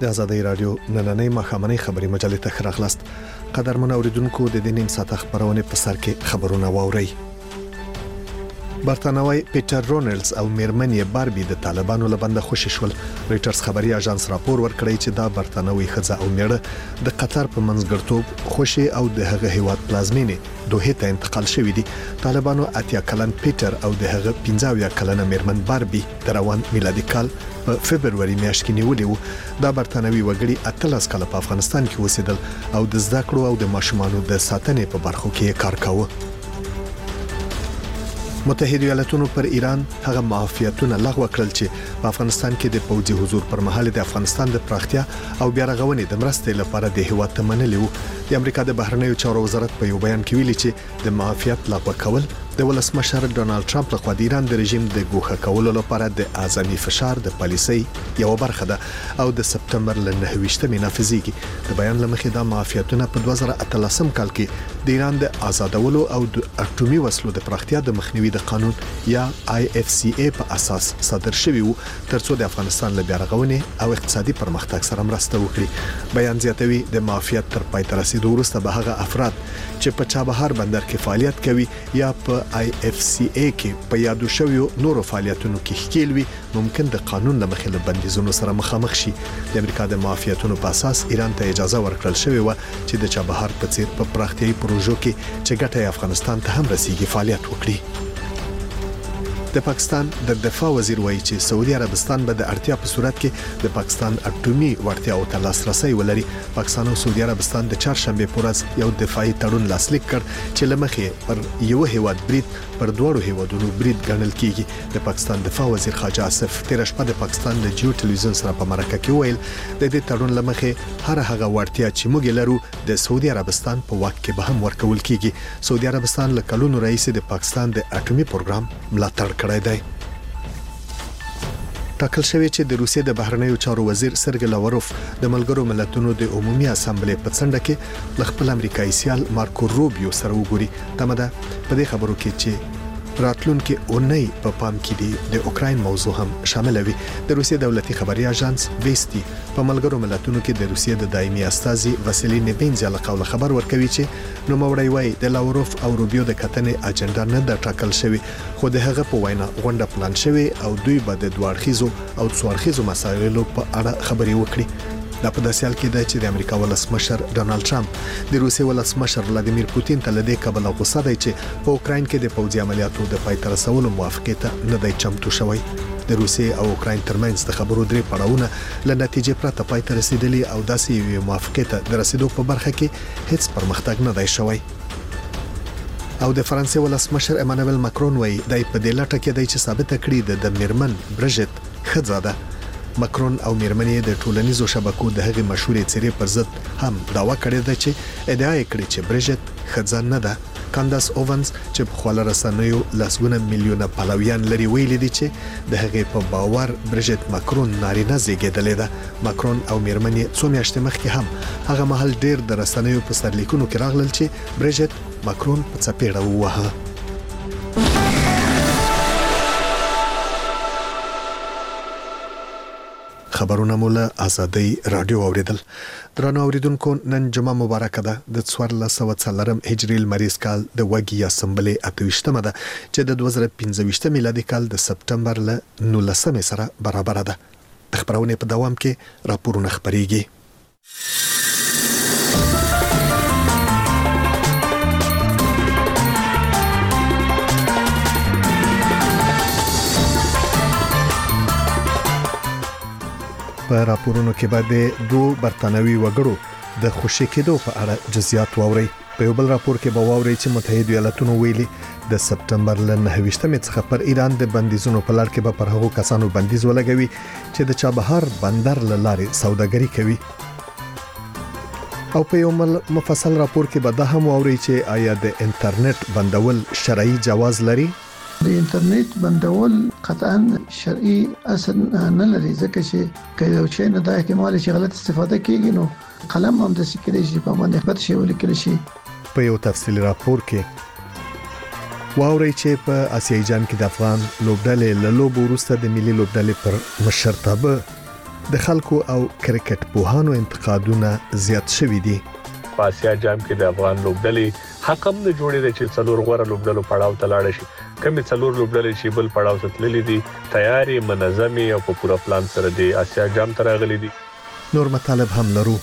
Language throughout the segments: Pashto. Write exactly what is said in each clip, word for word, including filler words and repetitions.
د ازادي رادیو نننۍ مخامنۍ خبري مجلې ته خراغلاست. قدرمن اوریدونکو د دې نیم ساعت خبرونه په سر کې خبرونه واوري. برتانوي پیټر رونلډز او میرمنې باربي د طالبانو لبنده خوشی شول. ریټرز خبري اژانس راپور ورکړی چې دا برتانوي خزه او میړه د قطر په منځګړتوب خوشی او د هغه هیواد پلازمینې دوه ته انتقال شوې دي. طالبانو اتیا کلن پیټر او د هغه پنځه کلنه میرمن باربي د روان میلادي کال په فبرवरी میاشت کې نیولې وو. دا برتانوي وګړي اتلس کال په افغانستان کې اوسېدل او د زده کړو او د ماشومانو د ساتنې په برخو کې کار کاوه. متحده ایالاتونو پر ایران هغه معافیتونه لغوه کړل چې په افغانستان کې د پوځي حضور پر مهال د افغانستان د پراختیا او بیا رغونې د مرستې لپاره د هیواد ته منلي وو. د امریکا د بهرنیو چارو وزارت په یو بیان کې ویلي چې د معافیت لغوه کول د ولسمشر ډونالد ټرمپ لخوا د ایران د رژیم د ګوښه کولو لپاره د اعظمي فشار د پالیسۍ یو برخه ده او د سپتمبر ل نهه ویشتمې نافذیږي. د بیان لمخې دا معافیتونه په دوه زره اتلسم کال کې د ایران د آزادولو او د اټومي وسلو د پراختیا د مخنیوي د قانون یا آی اف سی ای په اساس صادر شوی وو ترڅو د افغانستان له بیا رغونې او اقتصادي پرمختګ سره مرسته وکړي. بیان زیاتوي د معافیت تر پای ته رسیدو وروسته به هغه افراد چې په چابهار بندر کې فعالیت کوي یا په آی اف سی ای کې په یادو شویو نورو فعالیتونو کې ښکیل وي ممکن د قانون له مخې له بندیزونو سره مخامخ شي. د امریکا د معافیتونو په اساس ایران ته اجازه ورکړل شوې و چې د چابهار په څیر په پراختیايي پروژو کې چې ګټه افغانستان ته هم رسیږي فعالیت وکړي. د پاکستان د دفاع وزیر وایي چې سعودي عربستان به د اړتیا په صورت کې د پاکستان اټومي وړتیاو ته لاسرسي ولري. پاکستان او سعودي عربستان د چهارشنبه په ورځ یو دفاعي تړون لاسلیک کړ چې لمخې پر یو هیواد برید پر دوړو هیوادونو برید ګڼل کیږي. د پاکستان دفاع وزیر خواجه آصف تیر شپه د پاکستان د جیو ټلویزیون سره په مرکه کې ویل د دې تړون لمخې هر هغه وړتیا چې موږ لرو د سعودي عربستان په واک کې به هم ورکول کیږي. سعودي عربستان له کلونو رئیس د پاکستان د اټومي پروګرام ملاتړ کړی دی. ټاکل شوی چې د روسیې د بهرنیو چارو وزیر سرګی لاوروف د ملګرو ملتونو د عمومي اسامبلې په څنډه کې د خپل امریکایي سیال مارکو روبیو سره وګوري. تمه ده په دې خبرو کې چې راتلونکي اونۍ په پام کې دي د اوکراین موضوع هم شامل وي. د روسیې دولتي خبري اژانس ویستي په ملګرو ملتونو کې د روسیې د دایمي استازي واسیلی نیبینزا له قوله خبر ورکوي چې نو موري وای د لاوروف او روبیو د کتنې اجنډا نه د ټاکل شوی خو د هغه په وینا غونډه پلان شوی او دوی به د دوړخیزو او څوارخیزو مسایلو په اړه خبري وکړي. دا په داسې حال کې ده چې د امریکا ولسمشر ډونالد ټرمپ د روسیې ولسمشر ولادیمیر پوتین ته لدې کبل غوسه دی چې په اوکراین کې د پوځي عملیاتو د پای ته رسولو موافقه ته نه دی چمتو شوی. د روسیې او اوکراین ترمنځ د خبرو درې پړاوونه له نتیجې پرته پای ته رسیدلی او داسې یو موافقه ته د رسیدو په برخه کې هیڅ پرمختګ نه دی شوی. او د فرانسې ولسمشر ایمانوئل ماکرون وایي د په دې لټه کې دی چې ثابت کړي د میرمن برژت خزاده ماکرون او میرمنې د ټولنیزو شبکو د هغې مشهورې څیرې پر ضد هم داوا کړې ده چې ادعا یې کړې چې برژت ښځه نه ده. کانداس اوونز چې په خواله رسنیو لسګونه میلیونه پلویان لري ویلي دي چې د هغې په باور برژت ماکرون نارینه زیږېدلې ده. ماکرون او میرمنې څو میاشتې مخکې هم هغه مهال ډېر د رسنیو په سرلیکونو کې راغلل چې برژت ماکرون په څپېړه ووهه. خبرونه مولا ازادي رادیو اوریدل. درنو اوریدونکو نن جمعه مبارکه ده د څوارلس سوه څلورم هجري لمریز کال د وګي اسمبلې اته ویشتمه ده چې د دوه زره پنځه ویشتم میلادي کال د سپتمبر ل نولسمې سره برابر ده. د خبرونې په دوام کې راپورونه خبريږي. په راپورونو کې باندې دوه برتانوي وګړو د خوشی کېدو په اړه جزئیات واوري. په یو بل راپور کې به واوري چې متحده ایالاتونو ویلي د سپتمبر ل نهه ویشتمې څخه پر ایران د بندیزونو په لړ کې به پر هغو کسانو بندیز ولګوي چې د چابهار بندر له لارې سوداګري کوي. او په یو مفصل راپور کې به دا هم واوري چې آیا د انټرنیټ بندول شرعي جواز لري. د انټرنیټ بندول قطعا شرعي اصل نه لري ځکه چې کله چې نه د احتمال چې غلط استفاده کیږي نو قلم هم د سکري چې په باندې خبر شي ولیکل شي. په یو تفصیلي راپور کې واوري چې په آسیایي جام کې د افغان لوبډلې له لوب وروسته د ملي لوبډلې پر مشرتابه د خلکو او کرکټ پوهانو انتقادونه زیات شوي دي. په آسیا جام کې د افغان لوبډلې حق هم نه جوړې دي چې څلور غوړه لوبډلو پړاو ته لاړ شي. کمې څلور لوبډلې چې بل پړاو ته تللې دي تیاری منظمي او په پوره پلان سره د آسیا جام ته راغلي دي. نور مطالب هم لرو.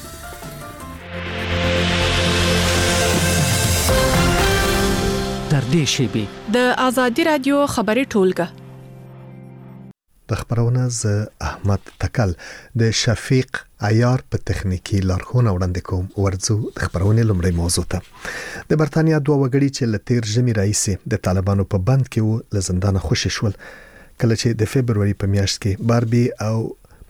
در دې شیبې د آزادي رادیو خبري ټولګه د خبرونه ز احمد تکل د شفیق عیار په تخنیکی لارښوونه وړاندې کوم. ورځو د خبرونه لومړی موضوع ته د برتانیا دوه وګړي چې لتیر جمی رئیس د طالبانو په بند کې و له زندان خوشی شول کله چې د فبرवरी په میاشت کې باربي او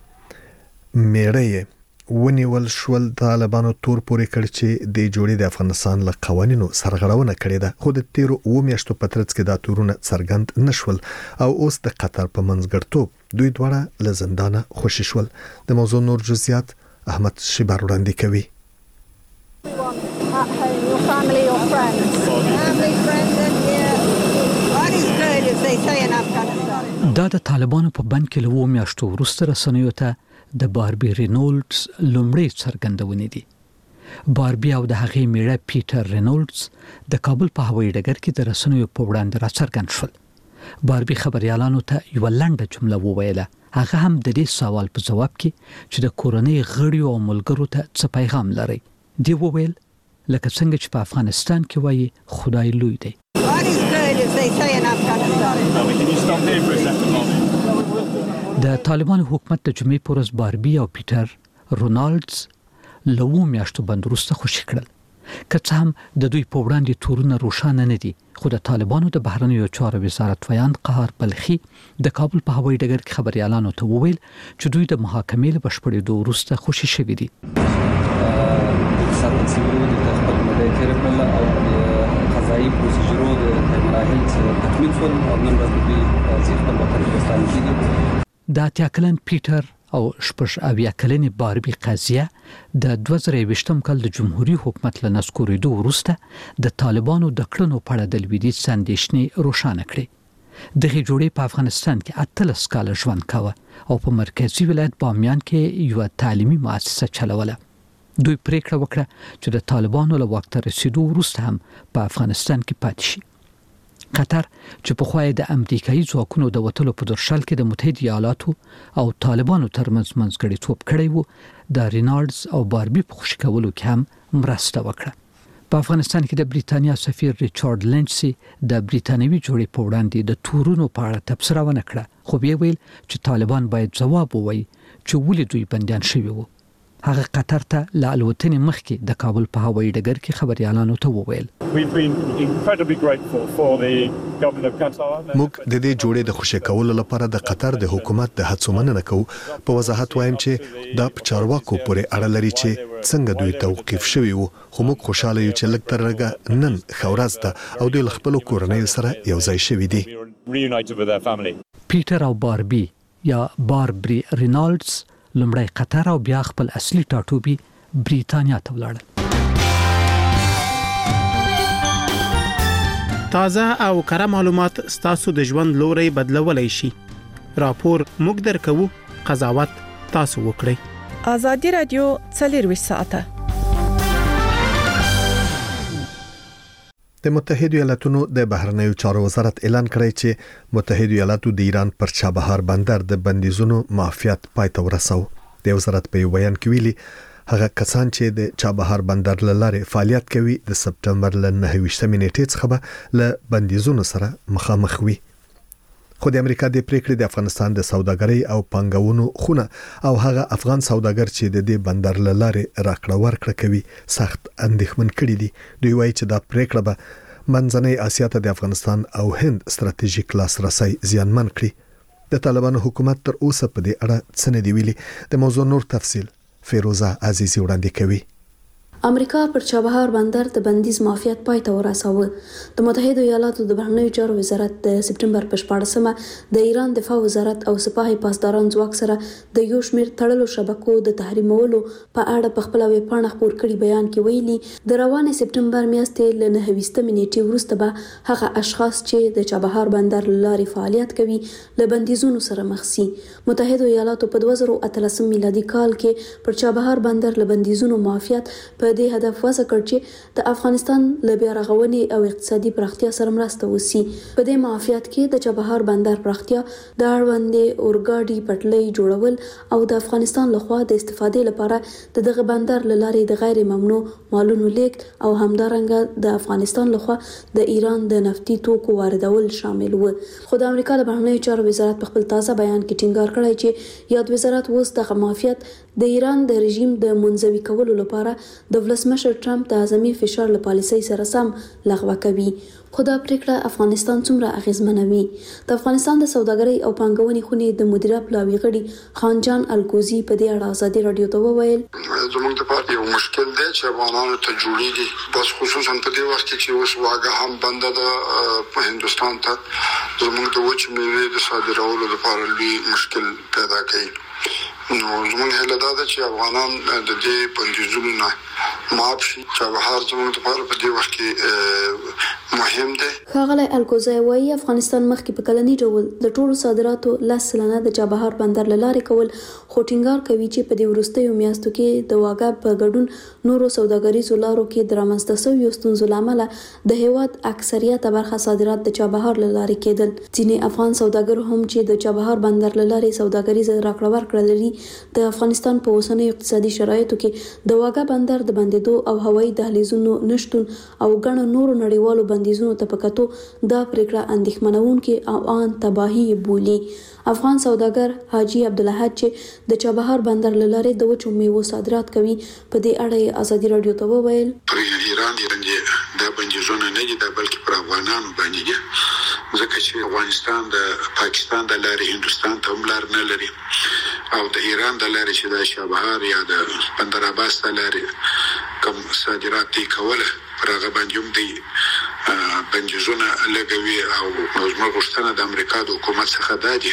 میړې ونیول شول. طالبانو تور پورې کړ چې د جوړې د افغانستان له قوانینو سرغړونه کړې ده خو د تیرو و میاشتو په ترڅ کې دا تورونه څرګند نشول او اوس د قطر په منځګړتوب دوی دواړه له زندانه خوشی شول. د موضوع نور جزئیات احمد شیبر وړاندې کوي. دا د طالبانو په بند کې له و میاشتو وروسته رسنیو ته د باربي رینولډز لومړی څرګندونه دي. باربي او د هغې میړه پیټر رینولډز د کابل په هوایي ډګر کې د رسنیو په وړاندې راڅرګند شول. باربي خبريالانو ته یو لنډه جمله وویله. هغه هم د دې سوال په جواب کې چې د کورنۍ غړیو او ملګرو ته څه پیغام لري. دی وویل لکه څنګه چې په افغانستان کې وایي خدای لوی دی. د طالبانو حکومت د جمعې پر ورځ باربي او پیټر رونالډز له و میاشتو بند وروسته خوشي کړل. که څه هم د دوی په وړاندې تورونه روښانه نه دي خو د طالبانو د بهرنیو چارو وزارت ویاند قهار بلخي د کابل په هوایي ډګر کې خبريالانو ته وویل چې دوی د محاکمې له بشپړېدو وروسته خوشي شوي دي. قضایي پروسیجرو د مراحل تکمیل شول او نن ورځ دوی ځي خپل وطن هندوستان کې دي. د اتیا کلن پیټر او شپږ اویا کلن باربي قضیه د دوه زره یوویشتم کال د جمهوریت حکومت له نسکورېدو وروسته د طالبانو د کړنو په اړه د لویدیځ اندېښنې روښانه کړې. دغه جوړې په افغانستان کې اتلس کال ژوند کاوه او په مرکزی ولایت بامیان کې یو تعلیمي مؤسسه چلوله. دوی پریکړه وکړه چې د طالبانو له واک ته رسیدو وروسته هم په افغانستان کې پاتې شي. قطر چې په خوا د امریکایي ځواکونو د وټلو په درشل کې د متحده ایالاتو او طالبانو ترمنځ منځګړیتوب کړی وو د رینالډز او باربي په خوشي کولو کې هم مرسته وکړه. په افغانستان کې د بریتانیا سفیر ریچارډ لینچسي د بریتانوي جوړې په وړاندې د تورونو په اړه تبصره ونه کړه خو بیا ویل چې طالبان باید ځواب ووایي چې ولې دوی بندیان شوي وو. هغه قطر ته له الوتنې مخکې د کابل په هوایي ډګر کې خبريالانو ته وویل موږ د دې جوړې د خوشی کولو لپاره د قطر د حکومت د هڅو مننه کوو. په وضاحت وایم چې دا په چارواکو پورې اړه لري چې څنګه دوی توقيف شوي وو خو موږ خوشاله یو چې لږ تر لږه نن خورز ده او دوی خپل کورنۍ سره یو ځای شوي دي. پیټر او باربي یا باربري رینالډز لومړی قطر او بیا خپل اصلي ټاټوبي بریتانیا ته ولاړل. تازه او کره معلومات ستاسو د ژوند لوري بدلولای شي. راپور موږ درکو، قضاوت تاسو وکړئ. آزادي رادیو څلور ساعته د متحده ایالاتونو د بهرنیو چارو وزارت اعلان کړی چې متحده ایالاتو د ایران پر چابهار بندر د بندیزونو معافیت پای ته ورسو. د وزارت په یو بیان کې ویلي هغه کسان چې د چابهار بندر لاره فعالیت کوي د سپټمبر ل نهه ویشتمې نیټې څخه به ل بندیزونو سره مخامخ وي. خو د امریکا د پریکړې د افغانستان د سوداګرۍ او پنګونو خونه او هغه افغان سوداګر چې د دې بندر لاره راکړه ورکړه کوي سخت اندېښمن کړي دي. دوی وایي چې دا پریکړه به منځنۍ اسیا ته د افغانستان او هند ستراتیژیک لاسرسي زیانمن کړي. د طالبانو حکومت تر اوسه په دې اړه څه نه دی ویلي. د موضوع نور تفصیل فیروزه عزیزی وړاندې کوي. امریکا پر چابهار بندر د بندیز مافیات پای ته ورساوه. د متحده ایالاتو د بهرنیو چارو وزارت د سپټمبر په شپاړسمه د ایران دفاع وزارت او سپاه پاسداران ځواک سره د یو شمېر تړلو شبکو د تحریمولو په اړه په خپل ویب پاڼه خپور کړي بیان کې ویلي د روانې سپټمبر میاشتې له نهه ویشتمې نیټې وروسته به هغه اشخاص چې د چابهار بندر لارې فعالیت کوي له بندیزونو سره مخ شي. متحده ایالاتو په دوه زره اتلسم میلادي کال کې پر چابهار بندر له بندیزونو مافیات په دې هدف وځ کړ چې د افغانستان له بیا رغونې او اقتصادي پراختیا سره مرسته وشي. په دې معافیت کې د چابهار بندر پراختیا د اړوندې اورګاډي پټلۍ جوړول او د افغانستان لخوا د استفادې لپاره د دغه بندر له لارې د غیر ممنوع مالونو لیږد او همدارنګه د افغانستان لخوا د ایران د نفتي توکو واردول شامل و. خو د امریکا د بهرنیو چارو وزارت په خپل تازه بیان کې ټینګار کړی چې یاد وزارت اوس دغه معافیت د ایران د رژیم د منزوي کولو لپاره د ولسمشر ټرمپ د اعظمي فشار له پالیسۍ سره سم لغوه کوي. خو دا پریکړه افغانستان څومره اغیزمنوي؟ د افغانستان د سوداګرۍ او پانګونې خونې د مدیره پلاوي غړي خان جان الکوزي په دې اړه ازادي رادیو ته وویل زموږ لپاره یو مشکل دی چې افغانانو ته جوړیږي، بس خصوصا په دې وخت کې چې اوس واګه هم بنده ده په هندستان ته زموږ د وچ میوې د صادرولو لپاره لوی مشکل پیدا کوي. نو زموږ هیله دا ده چې افغانان د دې بندیزونو نه معاف شي. چابهار زموږ لپاره په دې وخت کې مهم دی. ښاغلی الکوزی وايي افغانستان مخکې په کلني ډول د ټولو صادراتو لس سلنه د چابهار بندر له لارې کول، خو ټینګار کوي چې په دې وروستیو میاشتو کې د واګه په ګډون نورو سوداګریزو لارو کې د رامنځته شویو ستونزو له امله د هیواد اکثریت برخه صادرات د چابهار له لارې کېدل. ځینې افغان سوداګر هم چې د چابهار بندر له لارې سوداګریز راکړه ورکړه لري د افغانستان په اوسنیو اقتصادي شرایطو کې د واګه بندر د بندیدو او هوایي دهلیزونو نشتون او ګڼو نورو نړیوالو بندیزونو ته په کتو دا پریکړه اندېښمنونکې او ان تباهي بولي. افغان سوداګر حاجی عبدالحد چې د چابهار بندر له لارې د وچو میوو صادرات کوي په دې اړه یې ازادي رادیو ته وویل ایران ایران دا بندیزونه نه دي دا بلکې پر افغانانو باندې دي، ځکه چې افغانستان د پاکستان د لارې هندستان ته هم لار نه لري او د ایران د لارې چې د چابهار یا د بندر عباس د لارې کوم صادرات دي کوله پر هغه باندې هم دی بندیزونه لګوي. او زموږ غوښتنه د امریکا د حکومت څخه دا دي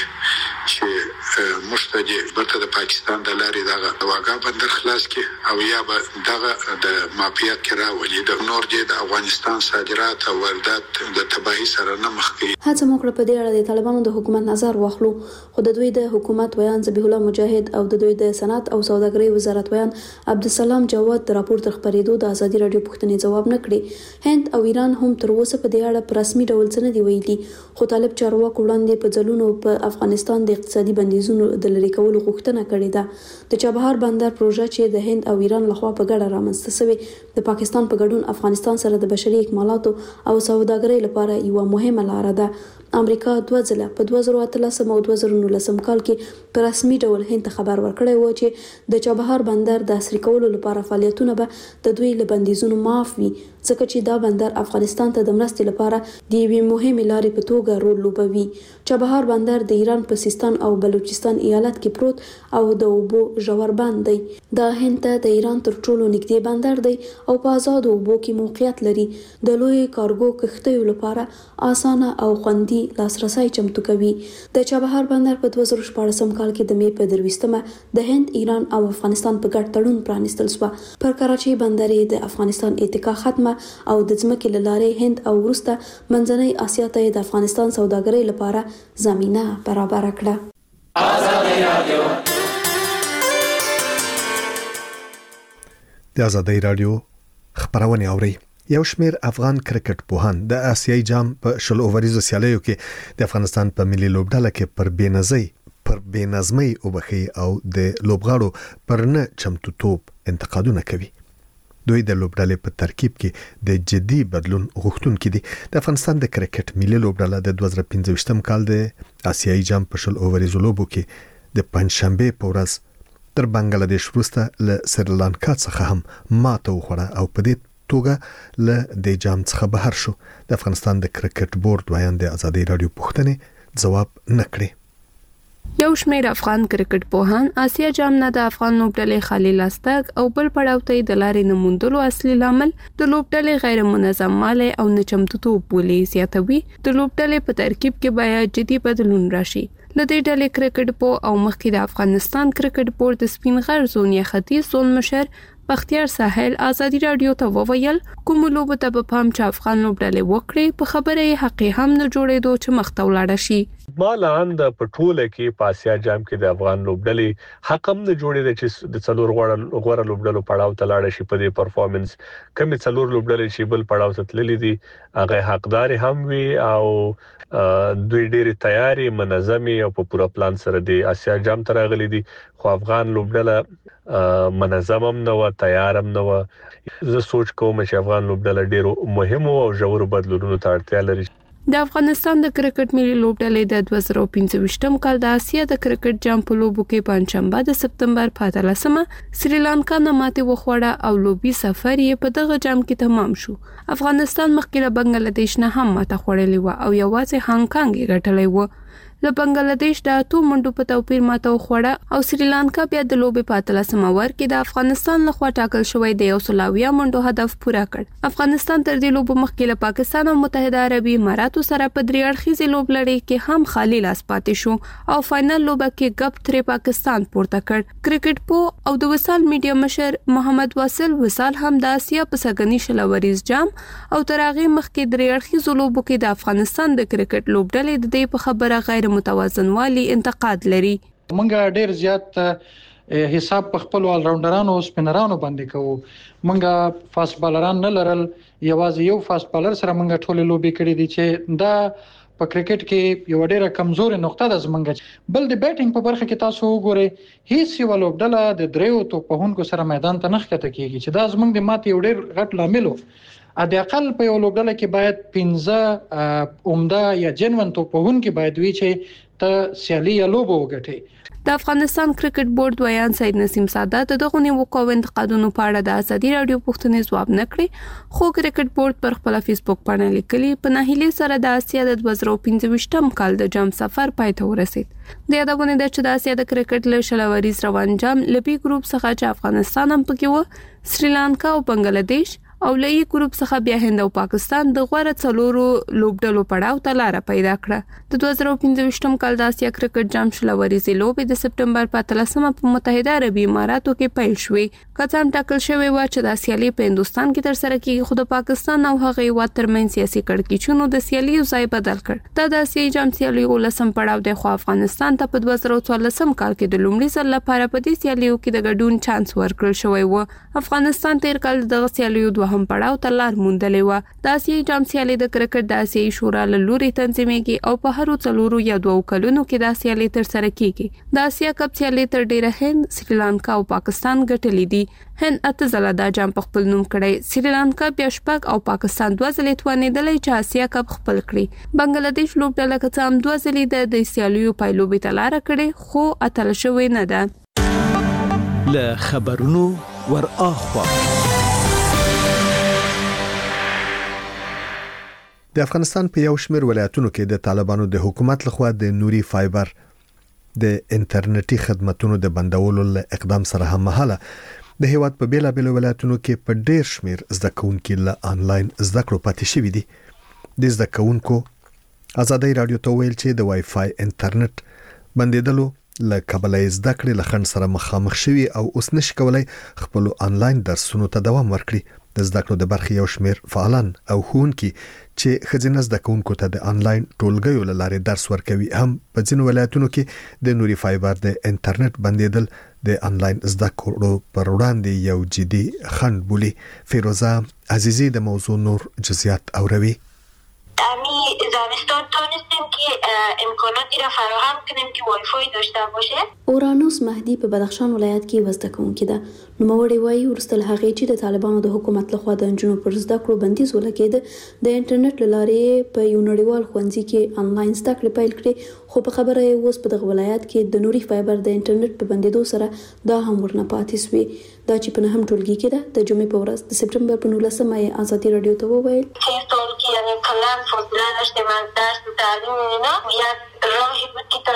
چې موږ ته د برته د پاکستان د لارې دغه واګه بندر خلاص کړي او یا به دغه د مافیات کې راولي د نور د افغانستان صادرات او واردات د تباهي سره نه مخ کوي. هڅه موږ په دې اړه د طالبانو د حکومت نظر واخلو، خو د دوی د حکومت ویان ذبیح الله مجاهد او د دوی د صنعت او سوداګرۍ وزارت ویان عبدالسلام جواد د راپور تر خبرېدو د ازادي رادیو پوښتنې ځواب نه کړي. هند او ایران هم تر اوسه په دې اړه په رسمي ډول څه نه دی ویلي، خو طالب چارواکو وړاندې په ځلونو په افغانستان د اقتصادي بندیزونو د لرې کولو غوښتنه کړې ده. د چابهار بندر پروژه چې د هند او ایران لخوا په ګډه رامنځته شوې د پاکستان په ګډون افغانستان سره د بشري اکمالاتو او سوداګرۍ لپاره یوه مهمه لار ده. امریکا دوه ځله په دوه زره اتلسم او دوه زره نولسم کال کې په رسمي ډول هند ته خبر ورکړی و چې د چابهار بندر د عصري کولو لپاره فعالیتونه به د دوی له بندیزونو معاف وي، ځکه چې دا بندر افغانستان ته د مرستې لپاره د یوې مهمې لارې په توګه رول لوبوي. چابهار بندر د ایران په سیستان او بلوچستان ایالت کې پروت او د اوبو ژور بند دی. دا هند ته د ایران تر ټولو نږدې بندر دی او په آزادو اوبو کې موقعیت لري. د لوی کارګو کښتیو لپاره اسانه او خوندي لاسرسي چمتو کوي. د چابهار بندر په دوه زره شپاړسم کال کې د مې په درویشتمه د هند، ایران او افغانستان په ګډ تړون پرانیستل شو. پر کراچۍ بندر د افغانستان اتکا ختمه او د ځمکې له لارې هند او وروسته منځنۍ اسیا ته د افغانستان سوداګرۍ لپاره زمینه برابر کړه. ازادي رادیو د ازادي رادیو خبرونه اوري. یو شمیر افغان کرکټ پوهان د آسیایي جام په شل اووریزو سیالیو کې د افغانستان په ملي لوبډله کې پر بېنظمۍ پر بېنظمۍ او بخي او د لوبغاړو پر نه چمتو توپ انتقادونه کوي. دوی د لوبډلې په ترکیب کې د جدي بدلون غوښتونکي دي. د افغانستان د کرکټ ملي لوبډله د دوه زره پنځه کال د آسیایي جام په شل اووریزو لوبو کې د پنځشنبه په ورځ تر بنگلاديش وروسته له سریلانکا څخه هم ماته وخوړه او په دې توګه له د جام څخه بهر شو. د افغانستان د کرکټ بورډ وایان د ازادي رادیو پوښتنې ځواب نکړي. یو شمېر افغان کرکټ پوهان آسیا جام نه د افغان لوبډلې خالي لاستګ او بل پړاو ته د لارې نموندلو اصلي لامل د لوبډلې غیر منظم مالي او نچمتوتوب بولی زیاتوي. د لوبډلې په ترکیب کې باید جدي بدلون راشي. لدې ډلې کرکټ پو او مخکې د افغانستان کرکټ بورډ د سپین غر زون یا ختیځ زون مشر بختیار ساحل ازادي رادیو ته وویل کوم لوبه ته په پام چې افغان لوبډلې وکړي په خبره یې حقي هم نه جوړېدو چې مخته ولاړ شي. مالان د پټوله کې په آسیا جام کې د افغان لوبډلې حق هم نه جوړېږي چې د څلور غوړ غوړ لوبډلو پړاو ته لاړ شي. په دې پرفورمنس کمی څلور لوبډلې چې بل پړاو ته تللې دي هغه حقدار هم وي او دوی ډېری تیاری منظمي او په پوره پلان سره د آسیا جام ته راغلي دي. خو افغان لوبډله منظم هم نه و تیار هم نه و. زه سوچ کوم چې افغان لوبډله ډېر مهم او ژور بدلونونو ته اړتیا لري. د افغانستان د کرکټ ملي لوبډلې د دوه زره پنځه کال د آسیا د کرکټ جام په لوبو کې پنځشنبه د سپتمبر په اتلسمه سریلانکا نه ماتې وخوړه او لوبي سفر یې په دغه جام کې تمام شو. افغانستان مخکې له بنگلاديش نه هم ماته خوړلې و او یوازې هانګ کانګ یې ګټلې و. له بنگلاديش د اتو منډو په توپیر ماته وخوړه او سریلانکا بیا د لوبي په اتلسمه ور کې د افغانستان لخوا ټاکل شوی د یو سلاویا منډو هدف پوره کړ. افغانستان تر دې لوبو مخکې له پاکستان او متحده عربي اماراتو سره په درې اړخیزې لوبلړۍ کې هم خالي لاس پاتې شو او فائنل لوبه کې ګپ ترې پاکستان پورته کړ. کرکټ پو او د وصال میډیا مشر محمد واصل وصال هم د آسیا په سګنی شلوریز جام او ترغه مخکې درې اړخیزو لوبو کې د افغانستان د کرکټ لوبډلې د دې په خبره غیر متوازن والی انتقاد لري. مونږ ډیر زیات حساب په خپل ول راونډرانو او سپینرانو باندې کوو. مونږ فاست بالران نه لرل، یوازې یو فاست بالر سره مونږ ټول لوبي کړې دي چې دا په کرکټ کې یو ډیره کمزوري نقطه ده زمونږ. بل د بیټینګ په برخه کې تاسو وګورئ هیڅ یو لوبډله د دریو توپونکو سره میدان ته نخ کته کیږي چې دا زمونږ د مات یو ډیر غټ لامل و. ا د اقل په یو لوبډله کې باید پنځه عمده یا جنون توپونکي باید وي چې ته سیالي یا لوبه وګټي. د افغانستان کرکټ بورډ ویان سید نسیم سادات دغه نیوکو او انتقادونو په اړه د ازادي رادیو پوښتنې ځواب نکړي. خو کرکټ بورډ پر خپل فیسبوک باندې لیکلي په ناهیلي سره د آسیا د دوه زره پنځه کال د جام سفر پای ته ورسید. د یادونه ده چې د آسیا د کرکټ له شلوریز روان جام لبي ګروپ څخه چې افغانستان هم پکې و، سریلانکا او بنگلاديش او لئی ګروپ څخه بیا هند او پاکستان د غوړه څلورو لوبډلو پړاو ته لار پیدا کړه. د دوه زره پنځه کال د آسیا کرکټ جام شلوریز لوبې د سپتمبر په اتلسمه په متحده عربي اماراتو کې پیل شوې. کڅام ټاکل شوی و چې د سیالي په هندستان کې تر سره کیږي، خو د پاکستان او هغه یو ترمن سیاسي کړکېچونو د سیالي ځای بدل کړ. دا د آسیا جام سیالي ولسم پړاو د خو افغانستان ته په دوه زره څوارلسم کال کې د لومړي ځل لپاره په دې سیالیو کې د ګډون چانس ورکړل شوی و. افغانستان تیر کال د سیالیو دوهم پړاو ته لار موندلې و. د آسیا جام سیالي د کرکټ د آسیا شورا له لوري تنظیمېږي او په هر څلورو یا دوه کلونو کې د سیالي تر سره کیږي. د آسیا کپ سیالي تر ډیره هند، سریلانکا او پاکستان ګټلې دي. هند اته ځله دا جام په خپل نوم کړی، سریلانکا بیا شپږ او پاکستان دوه ځلې توانېدلې چې آسیا کپ خپل کړي. بنگلاديش لوبډله که هم دوه ځلې د د سیالیو پایلوبې ته لار کړې خو اتل شوی نه ده. له خبرونو ور اخوا د افغانستان په یو شمېر ولایتونو کې د طالبانو د حکومت لخوا د نوري فایبر د انټرنیټي خدماتو د بندولو له اقدام سره هم مهاله د هیواد په بیلابېلو ولایتونو کې په ډېر شمېر زده کوونکي له آنلاین زده کړو پاتې شوي دي. د زده کوونکو ازادي رادیو ته ویل چې د وای فای انټرنیټ بندیدلو له کابل زده کړې له خنډ سره مخامخ شوي او اوس نشي کولای خپل آنلاین درسونو ته دوام ورکړي. د زده کړو د برخې یو شمېر فعالان او ښوونکي چې ښځینه زده کوونکو ته د آنلاین ټولګیو له لارې درس ورکوي هم په ځینو ولایتونو کې د نوري فایبر د انټرنیټ بندیدل د آنلاین زده کړو پر وړاندې یو جدي خنډ بولي. فیروزه عزیزی د موضوع نور جزئیات اوروي. امی زمستان تونستیم که امکاناتی را فراهم کنیم که وای فای داشته باشه. اورانوس مهدی په بدخشان ولایت کې وزده کوونکی ده. نوموړی وایي وروسته له هغې چې د طالبانو د حکومت لخوا د نجونو پر زده کړو بندیز ولګېده، د انټرنیټ له لارې په یو نړیوال ښوونځي کې آنلاین زده کړې پیل کړې، خو په خبره یې اوس په دغه ولایت کې د نوري فایبر د انټرنیټ په بندیدو سره دا هم ورنه پاتې سوې. دا چې په نهم ټولګي کې ده. د جمعې په ورځ د سپتمبر په نولسمه یې ازادي رادیو ته وویل یعنی کلا فاصله داشتیم از درس و تعلیم اینا یک راهی بود که تونستم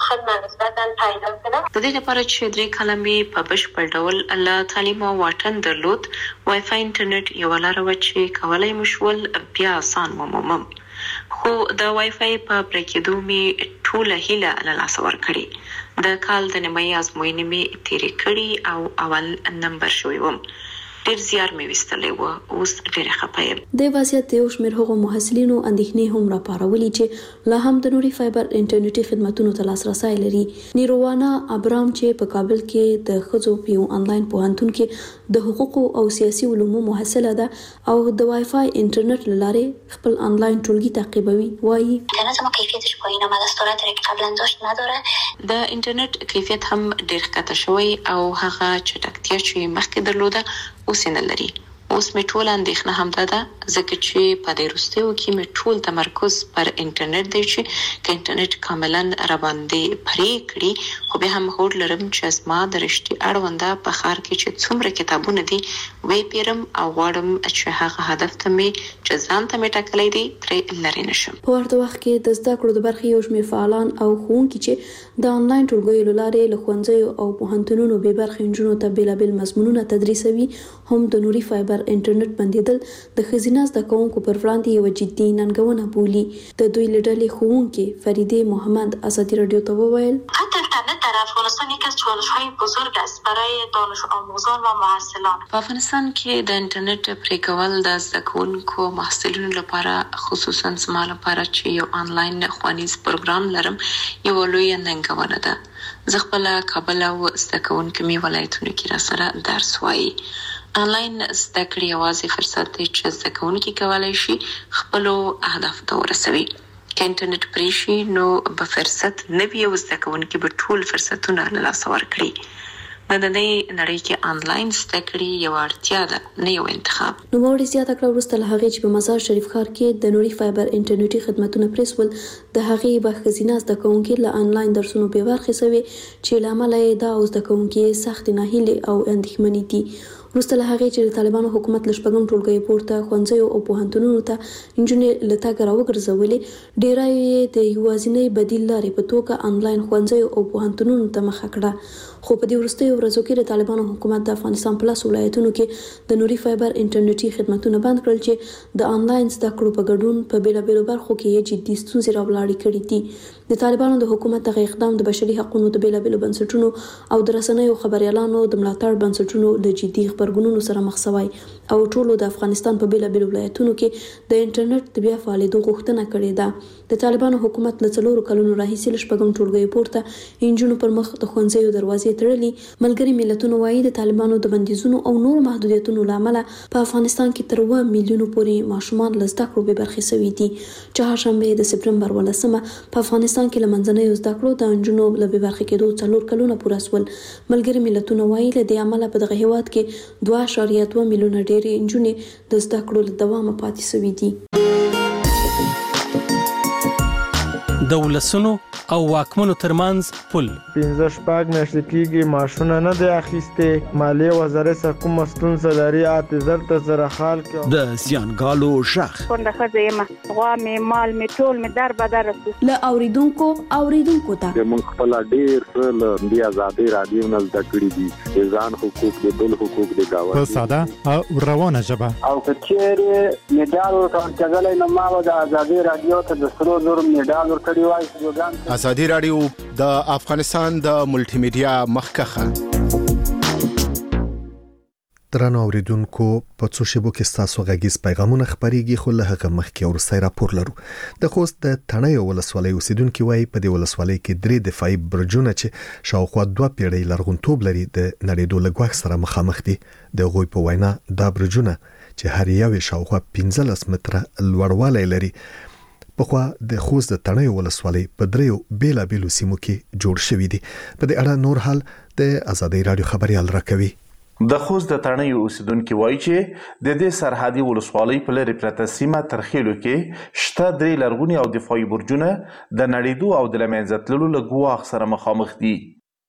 خدمه نسبتا پیدا کړه. د دې لپاره چې درې کلمې په بشپړ ډول له تعلیم او واټن درلود، وای فای انټرنیټ یو لار و چې کولای مو شول بیا آسان ومومم. خو د وای فای په پرېکېدو مې ټوله هیله له لاسه ورکړې. د کال د نیمایي ازموینې مې تېرې کړي او اول نمبر شوی وم. ډېر زیار مې ویستلی و، اوس ډېره خفه یم. د وضعیت د یو شمېر هغو محصلینو اندېښنې هم راپارولي چې لا هم د نوري فایبر انټرنیټي خدمتونو ته لاسرسی لري. نیروانا ابرام چې په کابل کې د ښځو په یو انلاین پوهنتون کې د حقوقو او سیاسي علومو محصله ده او د وای فای انټرنیټ له لارې خپل انلاین ټولګي تعقیبوي، وایي اینترنت ما کیفیتش پایینه اومده، سرعتی که قبلا داشت نداره. د انټرنیټ کیفیت هم ډېر ښکته شوی او هغه چټکتیا چې مخکې درلوده اوس یې نه لري. اوس مې ټوله اندېښنه همدا ده، ځکه چې په دې وروستیو کې مې ټول تمرکز پر انټرنیټ دی چې که انټرنیټ کاملا راباندې پرې کړي، خو بیا هم هوډ لرم چې زما د رشتې اړونده په ښار کې چې څومره کتابونه دي ویې پیرم او غواړم چې هغه هدف ته مې چې ځان ته مې ټاکلی دی ترې لرې نه شم. په ورته وخت کې د زده کړو د برخې یو شمېر فعالان او ښوونکي چې د انلاین ټولګیو له لارې له ښوونځیو او پوهنتونونو بې برخې نجونو ته بېلابېل مضمونونه تدریسوي، هم د نوري فایبر انټرنیټ بندیدل د ښځینه زده کوونکو پر وړاندې یوه جدي ننګونه بولي. د دوی له ډلې ښوونکې فریدې محمد ازادي راډیو ته وویل: خط اینترنت در افغانستان یکی از چالش‌های بزرگ است برای دانش آموزان و محصلان. په افغانستان کې د انټرنیټ پرې کول د زده کوونکو او محصلینو لپاره، خصوصا زما لپاره چې یو انلاین ښوونیز پروګرام لرم، یوه لویه ننګونه ده. زه خپله کابل او زده کوونکي مې ولایتونو کې راسره درس وایي. انلاین زده کړې یوازې فرصت دی چې زده کوونکي کولی شي خپلو اهدافو ته ورسوي. که انټرنیټ پرې شي نو به فرصت نه وي او زده کوونکي به ټول فرصتونه له لاسه ورکړي. نننۍ نړۍ کې انلاین زده کړې یوه اړتیا ده، نه یو انتخاب. نوموړې زیاته کړه وروسته له هغې چې په مزار شریف ښار کې د نوري فایبر انټرنیټي خدمتونه پرې سول، د هغې به ښځینه زده کوونکي له انلاین درسونو بې برخې سوې چې له امله یې دا او زده کوونکي یې سختې ناهیلې او اندېښمنې دي. وروسته له هغې چې د طالبانو حکومت له شپږم ټولګیو پورته ښوونځیو او پوهنتونونو ته نجونې له تګه راوګرځولې، ډېری یې د یوازینۍ بدیل لارې په توګه انلاین ښوونځیو او پوهنتونونو ته مخه کړه. خو په دې وروستیو ورځو کې د طالبانو حکومت د افغانستان په لس ولایتونو کې د نوري فایبر انټرنیټي خدمتونه بند کړل چې د انلاین زده کړو په ګډون په بېلابېلو برخو کې یې جدي ستونزې راولاړې کړي دي. د طالبانو د حکومت دغه اقدام د بشري حقوقو د بېلابېلو بنسټونو او د رسنیو خبریالانو د ملاتړ بنسټونو له جدي غبرګونونو سره مخ شوی او ټولو د افغانستان په بېلابېلو ولایتونو کې د انټرنیټ د بیا فعالېدو غوښتنه کړې ده. د طالبانو حکومت له څلورو کلونو راهیسې له شپږم ټولګیو پورته نجونو پر مخ د ښوونځیو دروازې تړلي. ملګري ملتونو وایي د طالبانو د بندیزونو او نورو محدودیتونو له امله په افغانستان کې تر اووه میلیونو پورې ماشومان له زده کړو بې برخې شوي دي. چهارشنبې د سپټمبر ولسمه په افغانستان کې له منځنیو زده کړو د نجونو له بې برخې کېدو څلور کلونه پوره شول. ملګري ملتونو وایي له دې امله په دغه هېواد کې دوه اعشاریه دوه میلیونه ډېرې نجونې د زده کړو له دوامه پاتې شوي دي. د ولسونو او واکمنو ترمنځ پل پنځه شپږ میاشتې کېږي معاشونه نه دی اخیستې. مالیې وزارت څخه کومه ستونزه لري، اته زر ته زره خال کې د زیانګالو غږ کونډه ښځه یم، غوا مې مال مې ټول مې در بدر رسو. له اوریدونکو اوریدونکو ته موږ خپل ډېر څه له دې ازادۍ راډیو نه زده کړي دي، د ځان حقوق د بل حقوق د گاونډي په ساده او روانه ژبه. او که چېرې میډال ورکول کېدلی نو ما به د ازادۍ راډیو ته د سرو زرو میډال ورکړی وای. ازادي راډیو د افغانستان د ملټي میډیا مخکخه. درنو اوریدونکو، په څو شیبو کې ستاسو غږیز پیغامونه خپرېږي، خو له هغه مخکې وروستی راپور لرو. د خوست د تڼیو ولسوالۍ اوسیدونکي وایي په دې ولسوالۍ کې درې دفاعي برجونه چې شاوخوا دوه پیړۍ لرغونتوب لري د نړېدو له ګواښ سره مخامخ دي. د هغوی په وینا دا برجونه چې هر یو یې شاوخوا پنځلس متره لوړوالی لري، پخوا د خوست د تڼیو ولسوالۍ په دریو بیلابیلو سیمو کې جوړ شوي دي. په دې اړه نور حال د ازادۍ راډیو خبريال راکوي. د خوست د تڼیو اوسیدونکي وایي چې د دې سرحدي ولسوالۍ په لرې پرته سیمه ترخیلو کې شته درې لرغوني او دفاعي برجونه د نړېدو او د له منځه تللو له ګواښ سره مخامخ دي.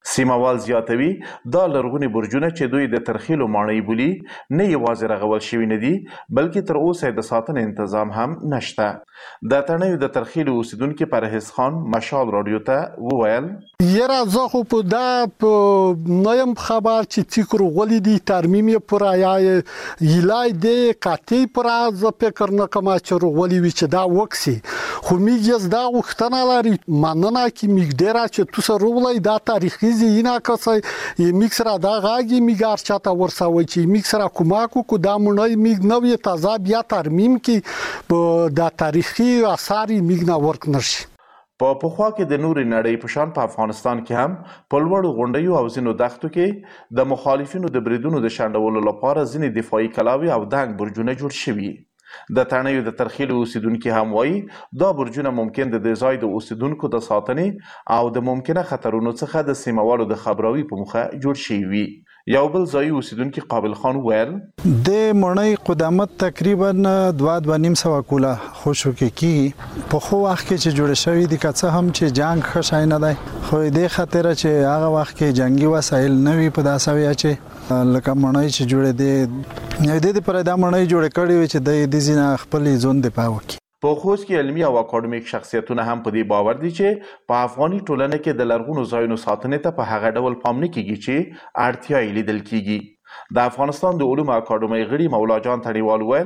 سیموال زیاتوي دا لرغوني برجونه چې دوی د ترخیلو ماڼۍ بولي نه یوازې رغول شوي نه دي بلکې تر اوسه د ساتنې تنظیم هم نشته. د تڼیو د ترخیلو اوسیدونکي پرهیز خان مشال رادیو ته وویل یره زه خو په دا نیم خبر چې تیکرو غولې دي ترمیم پر یا یلای دی قاطی پر از فکر نه کما چې غولې وی چې دا وکسي خو میږي دا وختنه لري مننه کی میګډرا چې تو سره ولای دا تاریخي زینا کسای میکسرا دا غاګي میګار چاته ورسوي چې میکسرا کوماکو کو دا مونږ میګ نوې تازه بیا ترمیم کی دا تاریخي آثار میګ نه ورک نشي. په پخوا کې د نوري نړۍ په شان په افغانستان کې هم په لوړو غونډیو او ځینو دښتو کې د مخالفینو د بریدونو د شنډولو لپاره ځینې دفاعي کلاوي او دنګ برجونه جوړ شوي. د تڼیو د ترخیلو اوسیدونکي هم وایي دا برجونه ممکن د دې ځای د اوسیدونکو د ساتنې او د ممکنه خطرونو څخه د سیموالو د خبراوي په موخه جوړ شوي وي. یو بل ځای اوسیدونکي قابل خان ویل د مړنۍ قدامت تقریبا دوه دوه نیم سوه کوله خوشو کې کیږي په خو وخت کې چې جوړ شوی دي که څه هم چې جنگ ښه شی نه دی خو دې خاطر چې هغه وخت کې جنگي وسایل نه وي په داسې ویا چې لکه مړنۍ چې جوړې دي نو دې پر دا مړنۍ جوړ کړي وي چې د دې ځینه خپل ځون دی پاو کې. په خوست کې علمي او اکاډمیک شخصیتونه هم په دې باور دي چې په افغاني ټولنه کې د لرغونو ځایونو ساتنې ته په هغه ډول پام نه کیږي چې اړتیا یې لیدل کیږي. د افغانستان د علومو اکاډمۍ غړي مولا جان تڼیوال ویل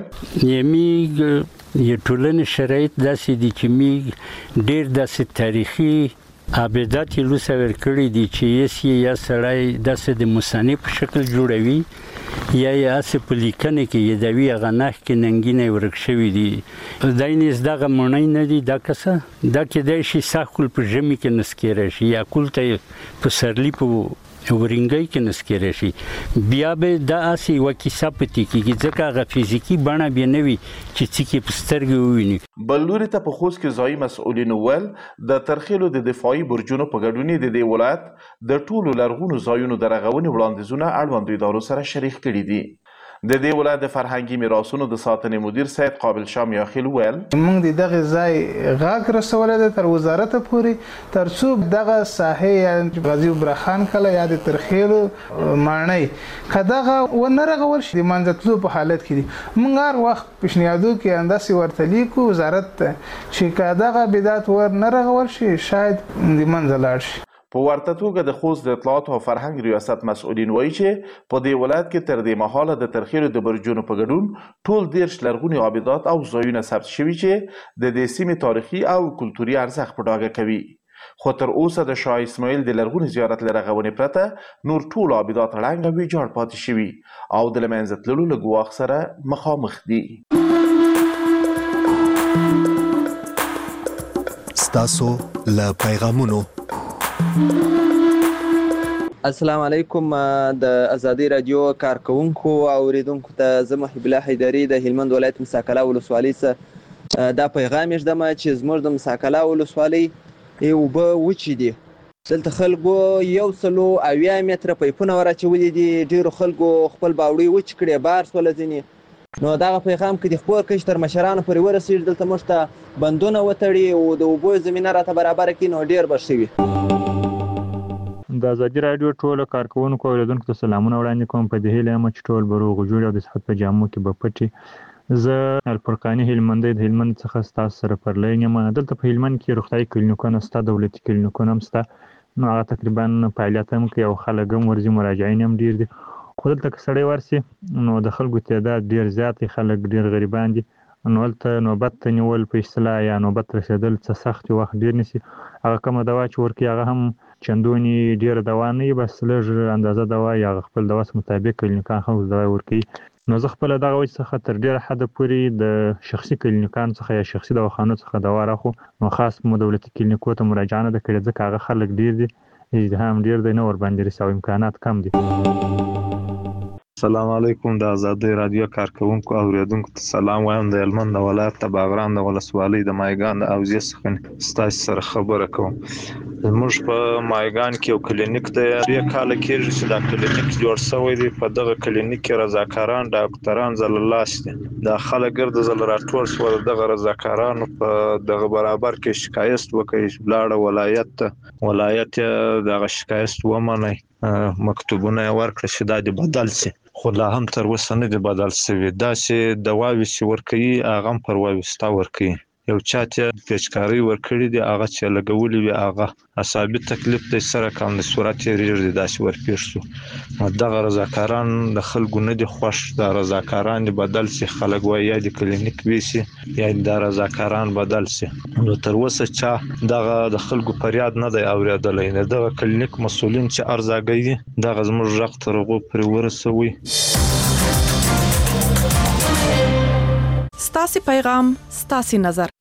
یمیګ ی ټولنې شرایط داسې دي چې میګ ډیر داسې تاریخي ابدات یې لوسه ورکړي دي چې یسي یا سړی داسې د مصنف په شکل جوړوي یا یې هسې په لیکنې کې یادوي هغه نښ کې ننګینې ورک شوي دي. دا نیز دغه مڼۍ نه دي دا کسه دا کیدای شي ساکل په ژمي کې نسکیری شي یا کول ته په سرلي په ورینګۍ کې نسکیری شي بیا به دا هسې یوه کیسه پاتې کېږي ځکه هغه فزیکي بڼه بیا نه وي چې څوک یې په سترګې وویني. بل لوري ته په خوست کې ځایي مسؤلینو ویل د ترخیلو د دفاعي برجونو په ګډون د دې ولایت د ټولو لرغونو ځایونو د رغونې وړاندیزونه اړوندو ادارو سره شریک کړي دي. د دې ولایت د فرهنګي میراثونو د ساتنې مدیر سید قابل شاه میاخیل ویل موږ د دغه ځای غاګ رسولې ده تر وزارت پورې تر څو دغه ساحه یا غازی برخان کله یا د ترخیلو ماڼۍ کداغه و نه رغول شي د منځتلو په حالت کې دي موږ هر وخت پښنیادو کې انداسي ورته لیکو وزارت ته چې کداغه بدعت ور نه رغول شي شاید د منځ لاړ شي. په ورته توګه د خوست د اطلاعات او فرهنګ ریاست مسؤلین وایي چې په دې ولایت کې تر دې مهاله د ترخیلو د برجونو په ګډون ټول دیرش لرغوني عابدات او ځایونه ثبت شوي چې د دې سیمې تاریخي او کلتوري ارزښت په ډاګه کوي. خو تر اوسه د شاه اسماعیل د لرغوني زیارت له رغونې پرته نور ټول عابدات ړنګ او ویجاړ پاتې شوي او د له منځه تللو له ګواښ سره مخامخ دي. ستاسو له پیغامونو السلام علیکم د ازادي رادیو کارکونکو او اوریدونکو ته زه محب الله حیدری د هلمند ولایت مساکلا ولسوالۍ څخه دا پیغام یږدم چې زموږ د مساکلا ولسوالۍ اوبه وچې دي دلته خلکو یو سلو اویا متره پیپونه ورچولي دي ډیرو خلکو خپل باوړي وچ کړي بار سول ځینې نو دا پیغام کې د خبر کښ تر مشرانو پورې ورسېږي دلته موږ ته بندونه وتړي او د اوبو زمینه راته برابر کړي نو ډیر به شي. د ازادي رادیو ټولو کارکونکو او اوریدونکو ته سلامونه وړاندې کوم په دې هیله یم چې ټول به روغ جوړ او د صحت په جامو کې به پټي. زه الفرقاني هلمندی د هلمند څخه ستاسو سره پر لاین یم. دلته په هلمند کې روغتیایي کلینیکونه شته دولتي کلینیکونه هم شته نو هغه تقریبا فعالیت هم کوي او خلک هم ورځي مراجعین هم ډیر دي خو دلته که سړی ورسي نو د خلکو تعداد ډیر زیات دی خلک ډیر غریبان دي نو هلته نوبت ته نیول په اصطلاح یا نوبت رسېدل څه سخت وخت ډیر نیسي هغه کومه دوا چې ورکوي هغه هم چندونی ډیره دوا نه وي بس لږ اندازه دوا یا خپل دوا مطابق کلینیکان خلکو دوا ورکوي نو زه خپله دغه وجې څخه تر ډیره حده پورې د شخصي کلینیکانو څخه یا شخصي دواخانو څخه دوا راخو نو خاص مو دولتي کلینیکو ته مراجعه نه ده کړې ځکه هغه خلک ډیر دي ازدحام ډیر دی نه ورباندې رسي او امکانات کم دي. السلام علیکم د ازادي رادیو کارکونکو او اوریدونکو ته سلام وایم د هلمند ولایت د باغران د ولسوالۍ د مایګان د اوزې څخه ستاسو سره خبره کوم. موږ په مایګان کې یو کلینیک دی یو کال کېږي چې دا کلینیک جوړ شوی دی په دغه کلینیک کې رضاکاران ډاکټران زللاس دي دا خلک ګرد زل راټول شو دغه رضاکارانو په دغه برابر کې شکایت وکړي بلاړه ولایت ته ولایت دغه شکایت ومني مکتوبونه ورکړي چې دا د بدل شي خو لا هم تر اوسه نه دی بدل شوی دا چې دواوی چې ورکړي هغه پر وایستا ورکړي یو چاته پیچکاری ورکړي دی هغه چې لګولې وي هغه اصابي تکلیف د سره کوم د صورت ریړ دي داسې ورپېښ شو دغه رضاکاران د خلکو نه دي خوښ د رضاکاران بدل سي خلک وایي یا د کلینیک ویسي یا د رضاکاران بدل سي نو تر اوسه چې دغه د خلکو فریاد نه دی اوریدلای نه دغه کلینیک مسولین چې ارزاګي دغه زموږ رغ ترغو پر ورسوي ستاسي پیغام ستاسي نظر